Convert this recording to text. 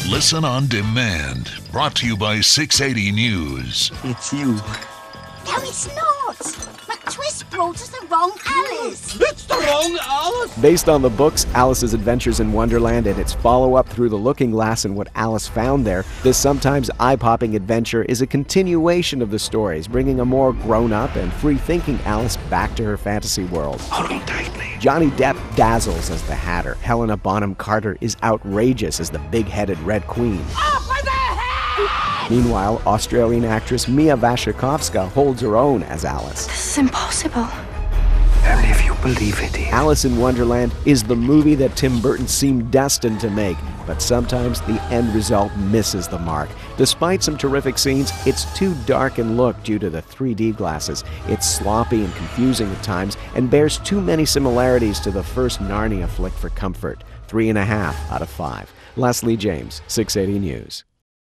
Listen on demand. Brought to you by 680 News. It's you. No, it's not. McTwist brought us the wrong Alice. It's the wrong Alice! Based on the books Alice's Adventures in Wonderland and its follow-up Through the Looking Glass and What Alice Found There, this sometimes eye-popping adventure is a continuation of the stories, bringing a more grown-up and free-thinking Alice back to her fantasy world. Hold on tightly. Johnny Depp dazzles as the Hatter. Helena Bonham Carter is outrageous as the big-headed Red Queen. Off with their head! Meanwhile, Australian actress Mia Wasikowska holds her own as Alice. This is impossible. And if you believe it is. Alice in Wonderland is the movie that Tim Burton seemed destined to make, but sometimes the end result misses the mark. Despite some terrific scenes, it's too dark in look due to the 3D glasses. It's sloppy and confusing at times and bears too many similarities to the first Narnia flick for comfort. 3.5 out of 5. Leslie James, 680 News.